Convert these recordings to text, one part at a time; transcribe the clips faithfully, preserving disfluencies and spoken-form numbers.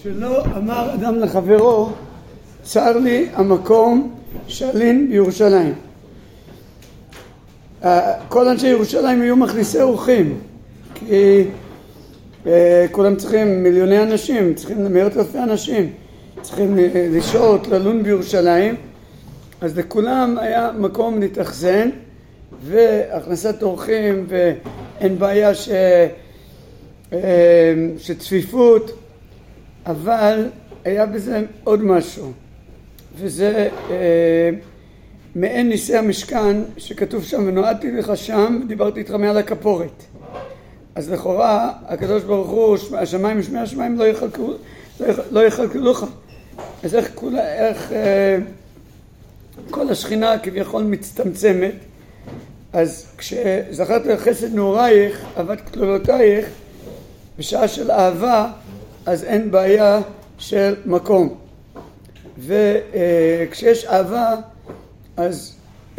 שלא אמר אדם לחברו, צר לי המקום שאלין בירושלים. כל אנשי ירושלים היו מכניסי אורחים, כי כולם צריכים, מיליוני אנשים, צריכים מאות אלפי אנשים, צריכים לשהות, ללון בירושלים, אז לכולם היה מקום להתאכסן והכנסת אורחים, ואין בעיה ש... שצפיפות, אבל היה בזה עוד משהו, וזה אה, מעין ניסי המשכן שכתוב שם, ונועדתי לך שם ודיברתי איתך מעל הכפורת. אז לכאורה הקדוש ברוך הוא, השמיים ושמי השמיים לא יחלקו, לא יחלקו לך. אז איך, כול, איך אה, כל השכינה כביכול מצטמצמת, אז כשזכרת לחסד נעורייך אהבת כלולותייך, בשעה של אהבה אז אין בעיה של מקום, וכשיש אהבה אז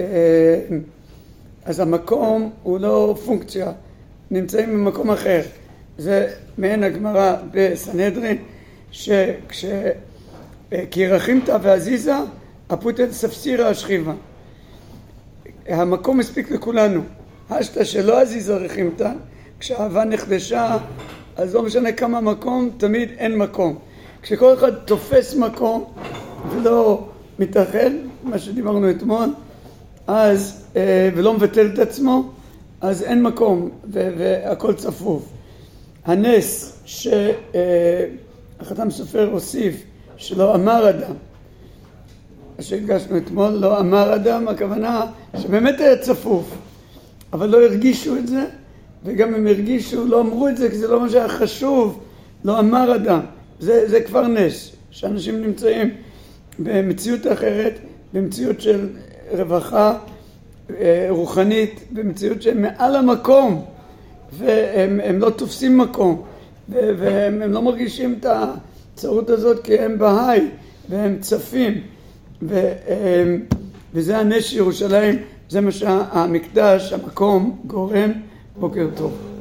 אז המקום הוא לא פונקציה, נמצאים במקום אחר. זה מעין הגמרא בסנהדרין, שכש כי רחימתא ועזיזה אפותא ספסירא אשכיבה, המקום מספיק לכולנו. השתא שלא עזיזה רחימתא, כשאהבה נחדשה אז לא משנה כמה מקום, תמיד אין מקום. כשכל אחד תופס מקום ולא מתאחד, מה שדיברנו אתמול, אז ולא מבטל את עצמו, אז אין מקום והכל צפוף. הנס שהחתם סופר הוסיף שלא אמר אדם, שהדגשנו אתמול, לא אמר אדם, הכוונה שבאמת היה צפוף, אבל לא הרגישו את זה, וגם הם הרגישו, לא אמרו את זה, כי זה לא מה שהיה חשוב, לא אמר אדם. זה, זה כבר נס, שאנשים נמצאים במציאות אחרת, במציאות של רווחה רוחנית, במציאות שהם מעל המקום, והם הם לא תופסים מקום, והם הם לא מרגישים את הצרות הזאת, כי הם בהי, והם צפים, והם, וזה הנס ירושלים, זה מה שהמקדש, המקום, גורם. בוקר טוב.